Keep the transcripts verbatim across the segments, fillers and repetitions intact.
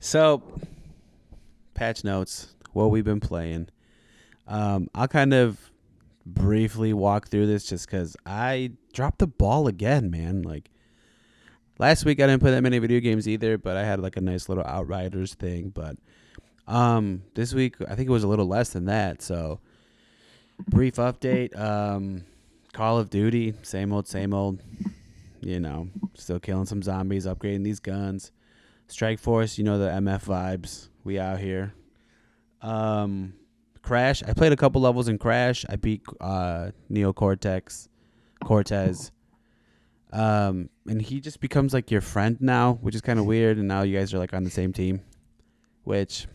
So, patch notes, what we've been playing. Um, I'll kind of briefly walk through this just because I dropped the ball again, man. Like, last week I didn't play that many video games either, but I had like a nice little Outriders thing. But um, this week, I think it was a little less than that. So, brief update. Um, Call of Duty, same old, same old. You know, still killing some zombies, upgrading these guns. Strike Force, you know the M F vibes. We out here. Um, Crash. I played a couple levels in Crash. I beat uh, Neo Cortex, Cortez. Um, and he just becomes like your friend now, which is kind of weird. And now you guys are like on the same team, which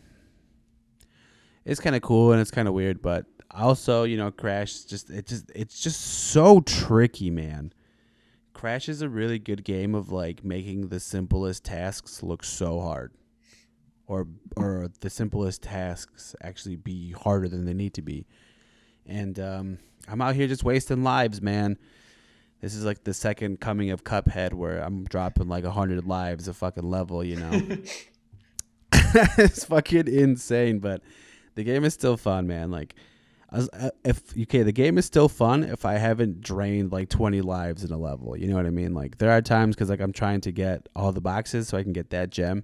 is kind of cool and it's kind of weird. But also, you know, Crash just it just it's just so tricky, man. Crash is a really good game of like making the simplest tasks look so hard. Or or the simplest tasks actually be harder than they need to be. And um, I'm out here just wasting lives, man. This is like the second coming of Cuphead where I'm dropping like one hundred lives a fucking level, you know. It's fucking insane, but the game is still fun, man. Like, I was, uh, if okay, the game is still fun if I haven't drained like twenty lives in a level. You know what I mean? Like, there are times because like I'm trying to get all the boxes so I can get that gem.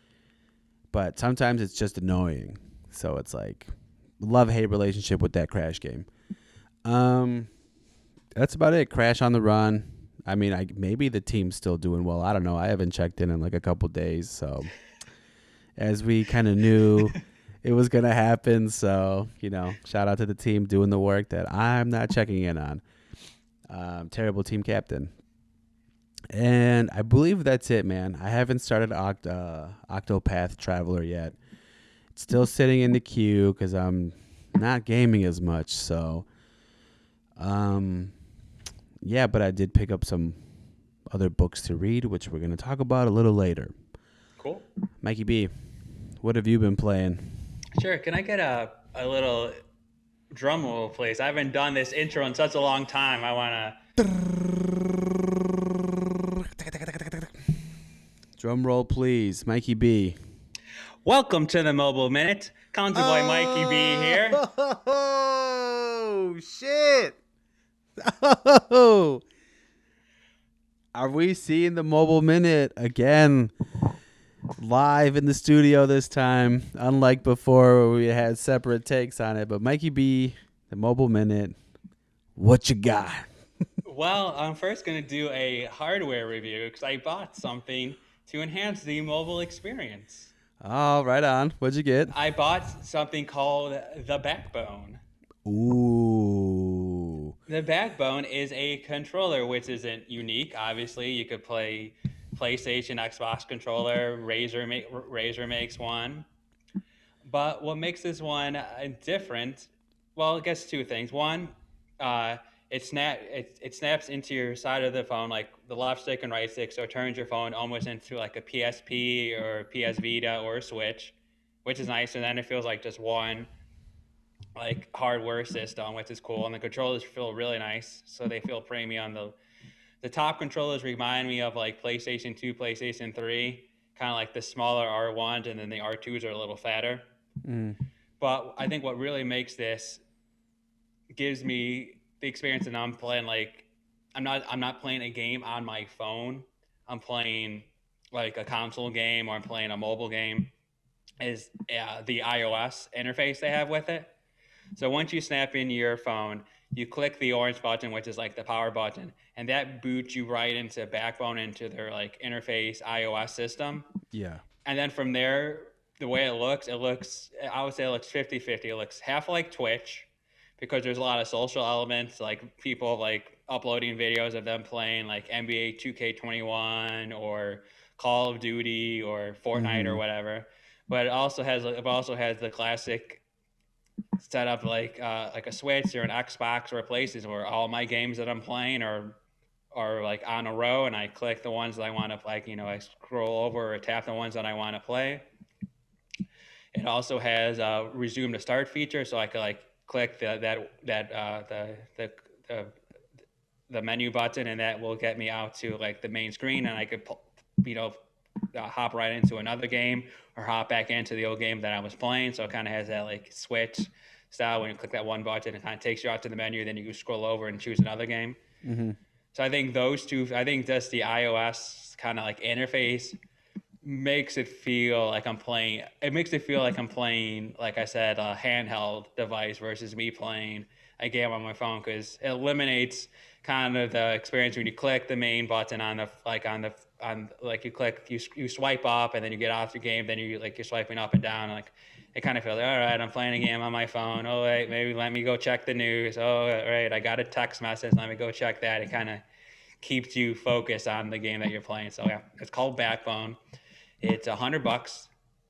But sometimes it's just annoying. So it's like love-hate relationship with that Crash game. Um, that's about it. Crash on the run. I mean, I maybe the team's still doing well. I don't know. I haven't checked in in like a couple days. So as we kind of knew it was going to happen. So, you know, shout out to the team doing the work that I'm not checking in on. Um, terrible team captain. And I believe that's it, man. I haven't started Oct- uh, Octopath Traveler yet. It's still sitting in the queue because I'm not gaming as much. So, um, yeah, but I did pick up some other books to read, which we're going to talk about a little later. Cool. Mikey B, what have you been playing? Sure. Can I get a, a little drum roll, please? I haven't done this intro in such a long time. I want to. Drum roll, please. Mikey B. Welcome to the Mobile Minute. Country Boy Mikey B here. Oh, shit. Oh. Are we seeing the Mobile Minute again? Live in the studio this time, unlike before where we had separate takes on it. But Mikey B, the Mobile Minute, what you got? Well, I'm first going to do a hardware review because I bought something to enhance the mobile experience. Oh, right on. What'd you get? I bought something called the Backbone. Ooh. The Backbone is a controller, which isn't unique. Obviously, you could play PlayStation, Xbox controller. Razer, ma- Razer makes one. But what makes this one uh, different? Well, I guess two things. One, uh, it snap it, it snaps into your side of the phone, like the left stick and right stick, so it turns your phone almost into like a P S P or P S Vita or a Switch, which is nice. And then it feels like just one like hardware system, which is cool. And the controllers feel really nice, so they feel premium. The the top controllers remind me of like PlayStation two, PlayStation three, kind of like the smaller R ones, and then the R twos are a little fatter. Mm. But I think what really makes this gives me the experience that I'm playing like I'm not I'm not playing a game on my phone. I'm playing like a console game or I'm playing a mobile game is uh, the iOS interface they have with it. So once you snap in your phone, you click the orange button, which is like the power button, and that boots you right into Backbone, into their like interface iOS system. Yeah. And then from there, the way it looks, it looks, I would say it looks fifty-fifty. It looks half like Twitch because there's a lot of social elements, like people like uploading videos of them playing like N B A two K twenty-one or Call of Duty or Fortnite or Mm-hmm. whatever. But it also has it also has the classic setup like uh, like a Switch or an Xbox or places where all my games that I'm playing are are like on a row, and I click the ones that I want to like you know I scroll over or tap the ones that I want to play. It also has a resume to start feature, so I could like click the, that that uh, the, the the the menu button, and that will get me out to like the main screen, and I could you know uh, hop right into another game or hop back into the old game that I was playing. So it kind of has that like switch style when you click that one button, it kind of takes you out to the menu. Then you can scroll over and choose another game. Mm-hmm. So I think those two, I think just the iOS kind of like interface makes it feel like I'm playing. It makes it feel like I'm playing, like I said, a handheld device versus me playing a game on my phone, because it eliminates kind of the experience when you click the main button on the like on the on like you click you you swipe up and then you get off the game, then you like you're swiping up and down, like it kind of feels like, all right, I'm playing a game on my phone. Oh wait, maybe let me go check the news. Oh right, I got a text message. Let me go check that. It kind of keeps you focused on the game that you're playing. So yeah, it's called Backbone. It's a hundred bucks,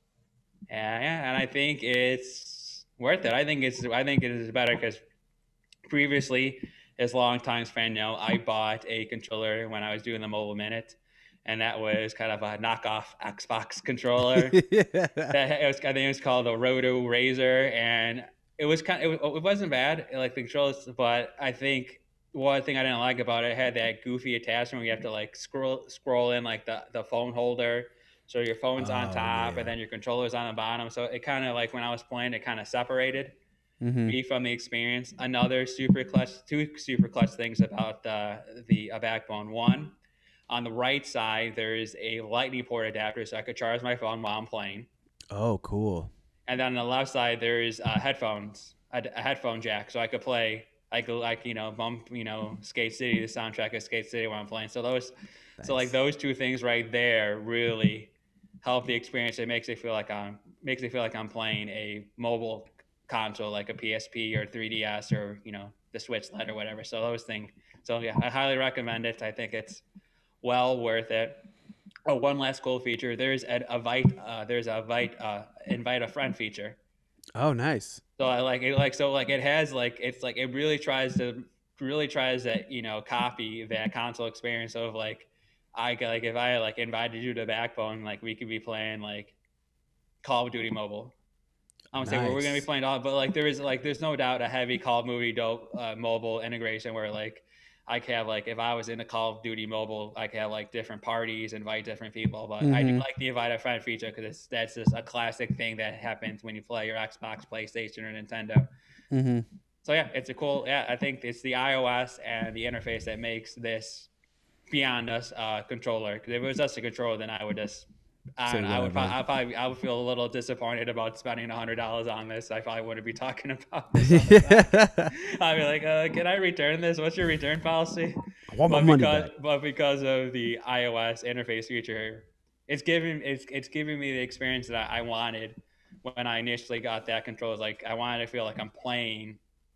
and yeah, and I think it's worth it. I think it's I think it is better because previously, as long-time fan know, I bought a controller when I was doing the Mobile Minute, and that was kind of a knockoff Xbox controller. Yeah. That it was, I think it was called the Roto Razor, and it was kind of, it, it wasn't bad, like the controllers, but I think one thing I didn't like about it, it had that goofy attachment where you have to like scroll scroll in like the, the phone holder. So your phone's on Oh top yeah. and then your controller's on the bottom. So it kind of like when I was playing, it kind of separated Mm-hmm. me from the experience. Another super clutch, two super clutch things about the the uh, Backbone. One, on the right side, there is a Lightning port adapter, so I could charge my phone while I'm playing. Oh, cool. And then on the left side, there is uh, headphones, a, a headphone jack, so I could play like like you know bump you know Skate City, the soundtrack of Skate City while I'm playing. So those, so like Nice. those two things right there really help the experience. It makes it feel like I'm makes it feel like I'm playing a mobile console like a P S P or three D S or you know the Switch Lite or whatever. So those things. So yeah, I highly recommend it. I think it's well worth it. Oh, one last cool feature. There's a, a invite. Uh, there's a invite uh, invite a friend feature. Oh, nice. So I like it. Like so, like it has like it's like it really tries to really tries to you know copy that console experience of like I could, like if I like invited you to Backbone, like we could be playing like Call of Duty Mobile. I'm gonna say well, we're gonna be Nice. playing all, but like there is like there's no doubt a heavy Call of Duty dope uh, mobile integration where like I could have like if I was in a Call of Duty mobile, I could have like different parties, invite different people. But I do Mm-hmm. like the invite a friend feature because that's just a classic thing that happens when you play your Xbox, PlayStation, or Nintendo. Mm-hmm. So yeah, it's a cool. Yeah, I think it's the iOS and the interface that makes this beyond us uh, controller. Because if it was just a controller, then I would just I Say don't know, I would whatever. probably, I probably I would feel a little disappointed about spending a hundred dollars on this. I probably wouldn't be talking about this on the I podcast. I'd be like, uh, "Can I return this? What's your return policy?" want my But money because back. but because of the iOS interface feature, it's giving it's it's giving me the experience that I wanted when I initially got that controller. Like I wanted to feel like I'm playing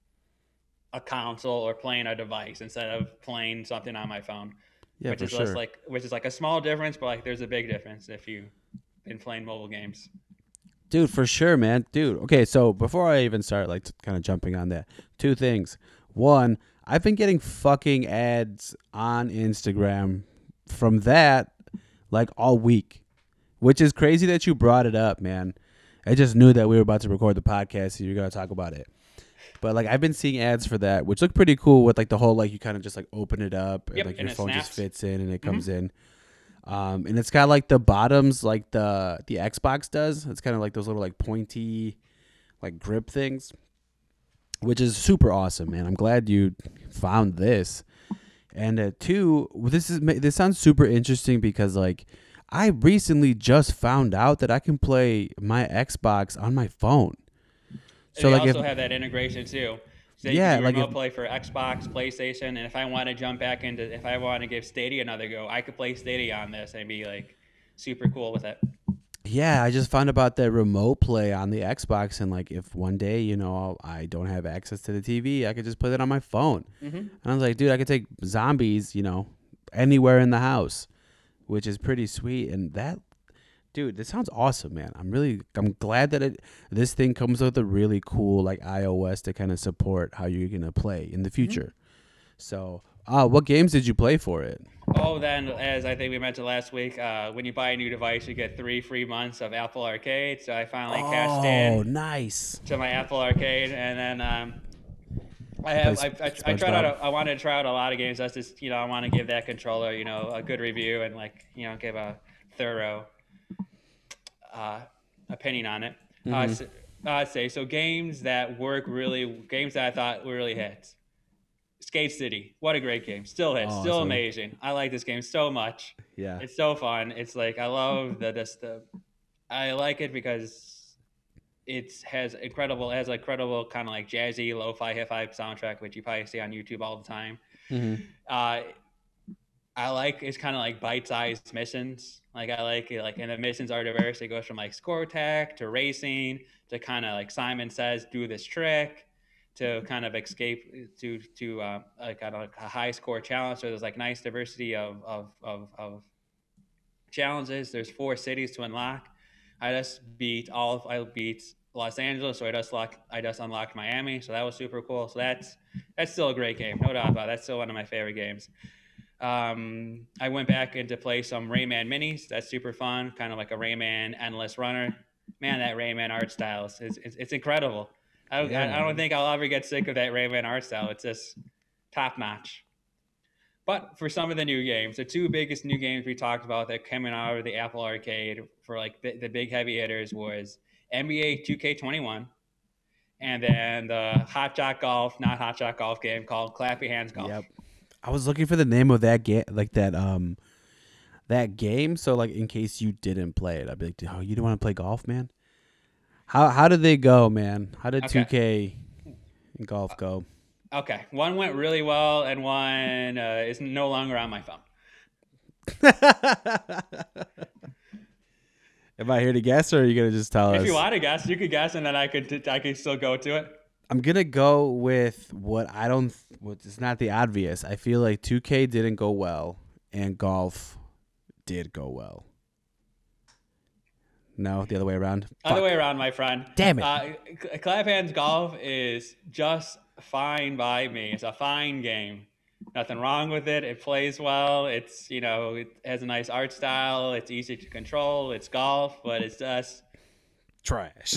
a console or playing a device instead of playing something on my phone, Yeah, which for is just sure. like which is like a small difference, but like there's a big difference if you been playing mobile games. Dude, for sure, man. Dude, okay, so before I even start, like, kind of jumping on that, two things. One, I've been getting fucking ads on Instagram from that, like, all week, which is crazy that you brought it up, man. I just knew that we were about to record the podcast, so you're going to talk about it. But, like, I've been seeing ads for that, which look pretty cool with, like, the whole, like, you kind of just, like, open it up and, Yep, like, and your it phone just snaps. fits in and it Mm-hmm. comes in. Um, and it's got like the bottoms, like the the Xbox does. It's kind of like those little like pointy, like grip things, which is super awesome, man. I'm glad you found this. And uh, two, this is this sounds super interesting because like I recently just found out that I can play my Xbox on my phone. So They like if also have that integration too. So you can yeah, do like if remote play for Xbox, PlayStation, and if I want to jump back into, if I want to give Stadia another go, I could play Stadia on this and be like super cool with it. yeah, I just found about that remote play on the Xbox, and like if one day, you know, I don't have access to the T V, I could just play that on my phone. Mm-hmm. And I was like, dude, I could take zombies, you know, anywhere in the house, which is pretty sweet. And that, dude, this sounds awesome, man. I'm really, I'm glad that it, this thing comes with a really cool like iOS to kind of support how you're gonna play in the future. So, uh, what games did you play for it? Oh, then as I think we mentioned last week, uh, when you buy a new device, you get three free months of Apple Arcade. So I finally cashed Oh, in nice. to my Apple Arcade, and then um, I Play have I, Sp- I, I tried out. SpongeBob. A, I wanted to try out a lot of games. That's just you know I want to give that controller you know a good review and like you know give a thorough uh, opinion on it. Uh, Mm-hmm. s- I'd say so. Games that work really, games that I thought were really hits. Skate City, what a great game! Still hits, still Awesome. amazing. I like this game so much. Yeah. It's so fun. It's like I love the this the. I like it because it has incredible, it has a incredible kind of like jazzy, lo-fi, hip-hop soundtrack, which you probably see on YouTube all the time. Mm-hmm. Uh, I like it's kind of like bite-sized missions. Like I like it, like and the missions are diverse. It goes from like score tag to racing to kind of like Simon Says, do this trick, to kind of escape to to uh, like a, like a high score challenge. So there's like nice diversity of of of, of challenges. There's four cities to unlock. I just beat all. Of, I beat Los Angeles, so I just locked. I just unlocked Miami, so that was super cool. So that's that's still a great game, no doubt about it. That's still one of my favorite games. Um, I went back into play some Rayman minis. That's super fun, kind of like a Rayman Endless Runner. Man, that Rayman art style is it's, it's incredible. I don't, Yeah, I don't man. think I'll ever get sick of that Rayman art style. It's just top notch. But for some of the new games, the two biggest new games we talked about that coming out of the Apple Arcade for like the, the big heavy hitters was N B A two K twenty-one and then the Hot Shot Golf, not Hot Shot Golf game called Clappy Hands Golf. Yep. I was looking for the name of that game, like that um that game. So like in case you didn't play it, I'd be like, oh, you don't want to play golf, man? How how did they go, man? How did Okay. two K and golf go? Okay, one went really well, and one uh, is no longer on my phone. Am I here to guess, or are you gonna just tell If us? you want to guess, you could guess, and then I could I could still go to it. I'm gonna go with what I don't. What it's not the obvious. I feel like two K didn't go well, and golf did go well. No, the other way around. Other Fuck. way around, my friend. Damn it. Uh, Clap Hands Golf is just fine by me. It's a fine game. Nothing wrong with it. It plays well. It's, you know, it has a nice art style. It's easy to control. It's golf, but it's just Trash.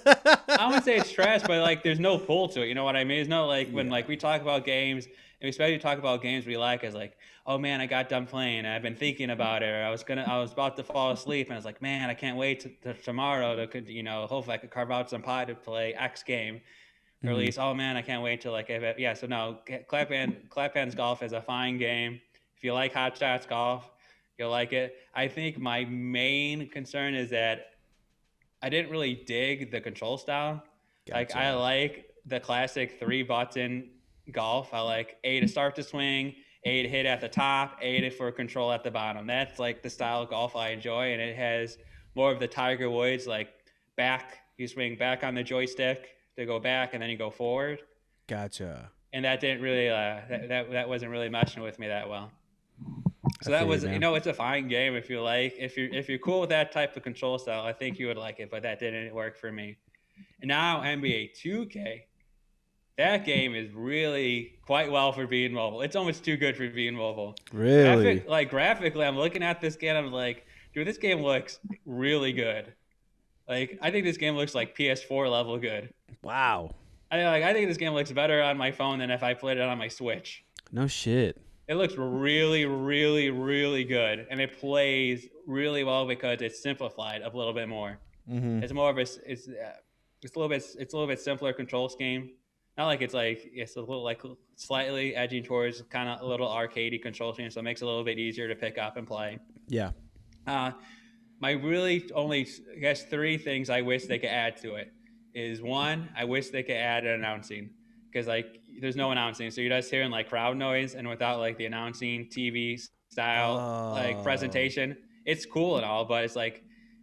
I wouldn't say it's trash, but like there's no pull to it. You know what I mean? It's no like when Yeah. like we talk about games, and we especially talk about games we like as like, oh man, I got done playing and I've been thinking about it. Or I was gonna, I was about to fall asleep, and I was like, man, I can't wait to, to tomorrow to, you know, hopefully I could carve out some time to play X game. Or at Mhm. least, oh man, I can't wait to like, if it, yeah. So no, Clap Hand, Clap Hands Golf is a fine game. If you like Hot Shots Golf, you'll like it. I think my main concern is that I didn't really dig the control style. Like I Gotcha. like the classic three button golf. I like A to start the swing, A to hit at the top, A to for control at the bottom. That's like the style of golf I enjoy, and it has more of the Tiger Woods like back. You swing back on the joystick to go back, and then you go forward. Gotcha. And that didn't really uh, that, that that wasn't really meshing with me that well. So I that feel was, you, you man. know, it's a fine game if you like. If you're if you're cool with that type of control style, I think you would like it. But that didn't work for me. And now N B A two K, that game is really quite well for being mobile. It's almost too good for being mobile. Really? Graphic, like graphically, I'm looking at this game. I'm like, dude, this game looks really good. Like, I think this game looks like P S four level good. Wow. I like. I think this game looks better on my phone than if I played it on my Switch. No shit. It looks really, really, really good, and it plays really well because it's simplified a little bit more. Mm-hmm. It's more of a it's it's a little bit it's a little bit simpler control scheme. Not like it's like it's a little like slightly edging towards kind of a little arcadey control scheme, so it makes it a little bit easier to pick up and play. Yeah. Uh, my really only I guess three things I wish they could add to it is one, I wish they could add an announcing because like there's no announcing, so you're just hearing like crowd noise and without like the announcing T V style like Oh. presentation. It's cool and all, but it's like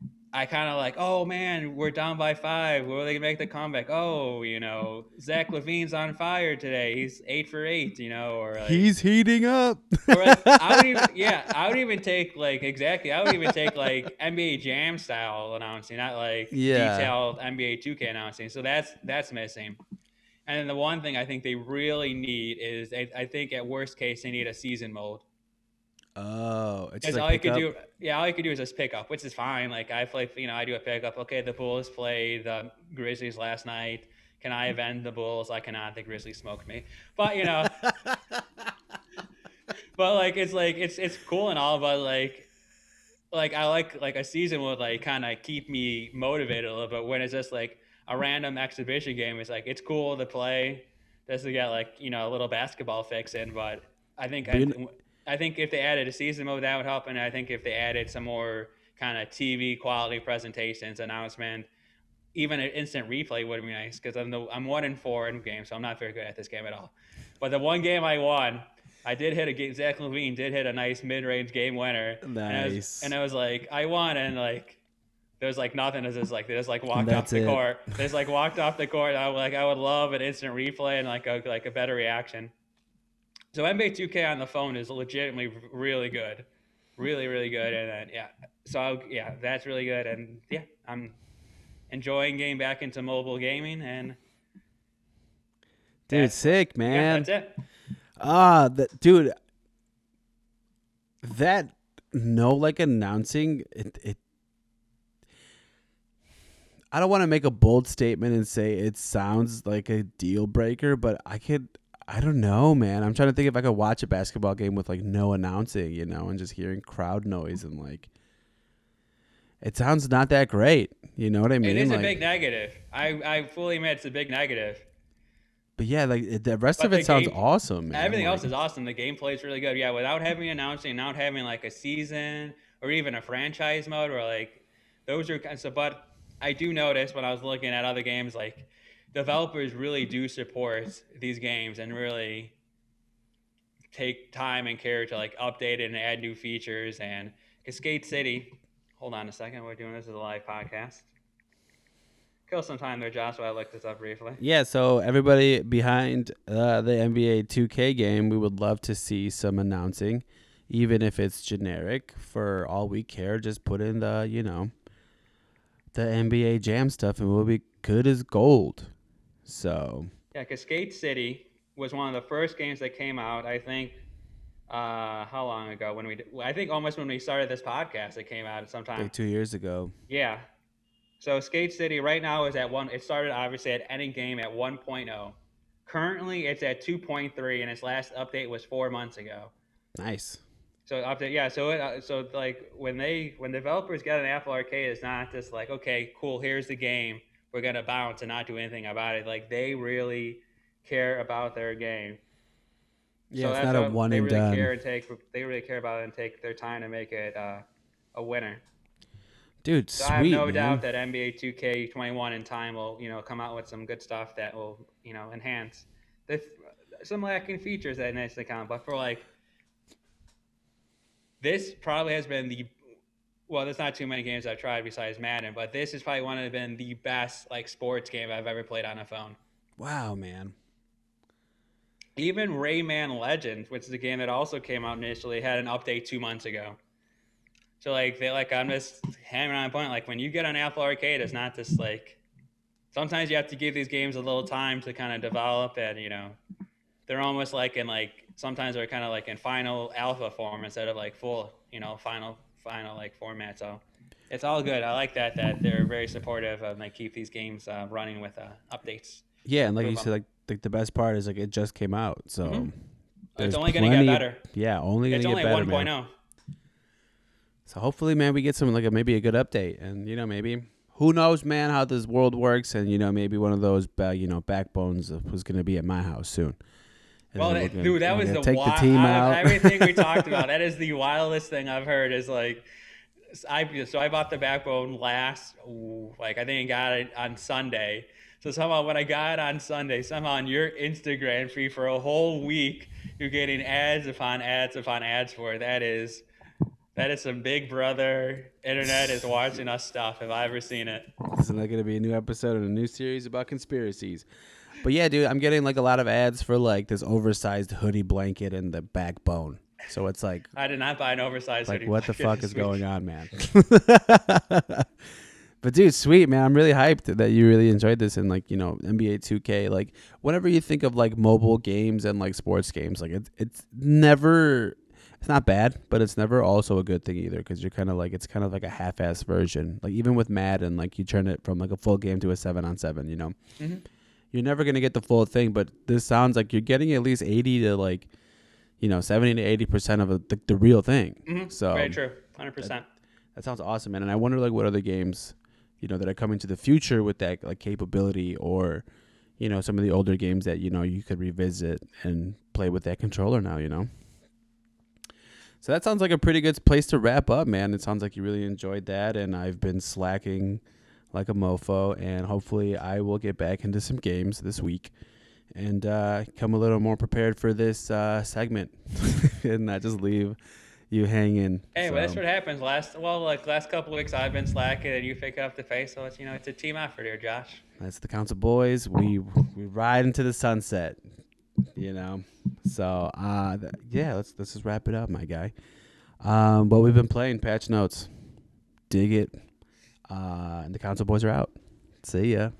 I kind of like, oh man, we're down by five. Will they make the comeback? Oh, you know, Zach Levine's on fire today. He's eight for eight, you know, or like, He's heating up. or like, I would even, yeah, I would even take like exactly. I would even take like N B A Jam style announcing, not like Yeah. detailed N B A two K announcing. So that's that's missing. And then the one thing I think they really need is I, I think at worst case they need a season mode. Oh, it's Because just all like you could pickup? do, yeah, all you could do is just pick up, which is fine. Like I play, you know, I do a pickup. Okay, the Bulls played the Grizzlies last night. Can I avenge the Bulls? I cannot. The Grizzlies smoked me. But you know, but like it's like it's it's cool and all, but like like I like like a season would like kind of keep me motivated a little bit. When it's just like a random exhibition game, it's like it's cool to play just to get like you know a little basketball fix in. But I think But I, you kn- th- I think if they added a season mode, that would help. And I think if they added some more kind of T V quality presentations, announcement, even an instant replay would be nice because I'm the I'm one and four in games, so I'm not very good at this game at all. But the one game I won, I did hit a game. Zach Levine did hit a nice mid-range game winner, and I was and nice. I was like, I won, and like there was like nothing. It was just like they just like And walked off that's the it. court. They just like walked off the court. I would like I would love an instant replay and like a like a better reaction. So N B A two K on the phone is legitimately really good, really really good, and uh, yeah. So yeah, that's really good, and yeah, I'm enjoying getting back into mobile gaming, and Dude, that's sick, yeah, man. that's it. Ah, that dude, that no like announcing it, it I don't want to make a bold statement and say it sounds like a deal breaker, but I could I don't know, man. I'm trying to think if I could watch a basketball game with like no announcing, you know, and just hearing crowd noise and like it sounds not that great. You know what I It mean? is a Like big negative. I I fully admit it's a big negative. but yeah, like it, the rest But of the it sounds game, awesome, man. everything Like else is awesome. The gameplay is really good. Yeah, without having announcing, without having like a season or even a franchise mode, or like those are kind of. But I do notice when I was looking at other games, like developers really do support these games and really take time and care to like update it and add new features. And Cascade City, hold on a second, we're doing this as a live podcast. Kill some time there, Josh, while I look this up briefly. yeah, so everybody behind uh, the N B A two K game, we would love to see some announcing, even if it's generic. For all we care, just put in the, you know, the N B A Jam stuff, and we'll be good as gold. So Yeah, Cascade City was one of the first games that came out. I think uh, how long ago? When we, I think almost when we started this podcast, it came out at some time. like two years ago. Yeah. So Skate City right now is at one. It started obviously at ending game at one point oh. Currently, it's at two point three, and its last update was four months ago. Nice. So update, yeah. So it, uh, so like when they when developers get an Apple Arcade, it's not just like okay, cool, here's the game, we're gonna bounce and not do anything about it. Like they really care about their game. Yeah, So it's that's not a what one they and really done. care and take. They really care about it and take their time to make it uh, a winner. Dude, So I have sweet, no man. doubt that N B A two K twenty-one in time will you know come out with some good stuff that will you know enhance the some lacking features that nicely count. But for like this probably has been the well, there's not too many games I've tried besides Madden, but this is probably one of been the best like sports game I've ever played on a phone. Wow, man. Even Rayman Legends, which is a game that also came out initially, had an update two months ago. So like they like I'm just hammering on a point. Like when you get on Apple Arcade, it's not just like sometimes you have to give these games a little time to kind of develop, and you know they're almost like in like sometimes they're kind of like in final alpha form instead of like full you know final final like format. So it's all good. I like that that they're very supportive of like keep these games uh, running with uh, updates. Yeah, and like you Improve said, them. like, like the best part is like it just came out, so Mhm. there's It's only going to get plenty- better. Yeah, only gonna It's get only better, one man. point oh. So hopefully, man, we get some like a, maybe a good update, and you know maybe who knows, man, how this world works, and you know maybe one of those ba- you know backbones was gonna be at my house soon. And Well, then we're that, gonna- dude, that we're was gonna the take wild. the team Out of out. everything we talked about, that is the wildest thing I've heard. Is like, I so I bought the backbone last, ooh, like I think I got it on Sunday. So somehow when I got it on Sunday, somehow on your Instagram feed for a whole week, you're getting ads upon ads upon ads for it. That is, that is some Big Brother internet is watching us stuff. Have I ever seen it? Isn't that gonna be a new episode of a new series about conspiracies? But yeah, dude, I'm getting like a lot of ads for like this oversized hoodie blanket and the backbone. So it's like, I did not buy an oversized like hoodie what the blanket fuck this is week. going on, man? But dude, sweet, man. I'm really hyped that you really enjoyed this, and like you know N B A two K. Like whenever you think of like mobile games and like sports games, like it's it's never. It's not bad, but it's never also a good thing either, because you're kind of like it's kind of like a half-ass version. Like even with Madden, like you turn it from like a full game to a seven on seven. You know, Mm-hmm. you're never gonna get the full thing, but this sounds like you're getting at least eighty to like, you know, seventy to eighty percent of the, the, the real thing. Mm-hmm. So Very true, hundred percent. That sounds awesome, man. And I wonder like what other games, you know, that are coming to the future with that like capability, or, you know, some of the older games that, you know, you could revisit and play with that controller now, you know. So that sounds like a pretty good place to wrap up, man. It sounds like you really enjoyed that, and I've been slacking like a mofo, and hopefully I will get back into some games this week and uh, come a little more prepared for this uh, segment and not just leave you hanging. Hey, so. well, that's what happens. Last well, like last couple of weeks, I've been slacking, and you pick up the pace. So it's you know it's a team effort here, Josh. That's the Council Boys. We we ride into the sunset, you know. So uh, th- yeah, let's let's just wrap it up, my guy. Um, but we've been playing patch notes. Dig it. Uh, and the Council Boys are out. See ya.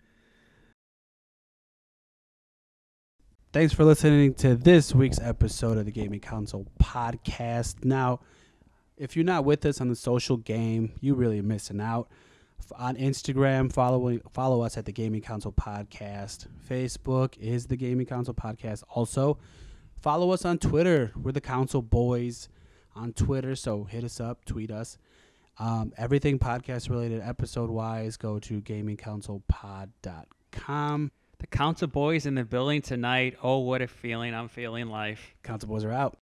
Thanks for listening to this week's episode of the Gaming Console Podcast. Now, if you're not with us on the social game, you really are missing out. On Instagram, follow follow us at the Gaming Console Podcast. Facebook is the Gaming Console Podcast. Also, follow us on Twitter. We're the Council Boys on Twitter, so hit us up, tweet us. Um, everything podcast related, episode wise, go to gaming console pod dot com. The Council Boys in the building tonight. Oh, what a feeling! I'm feeling life. Council Boys are out.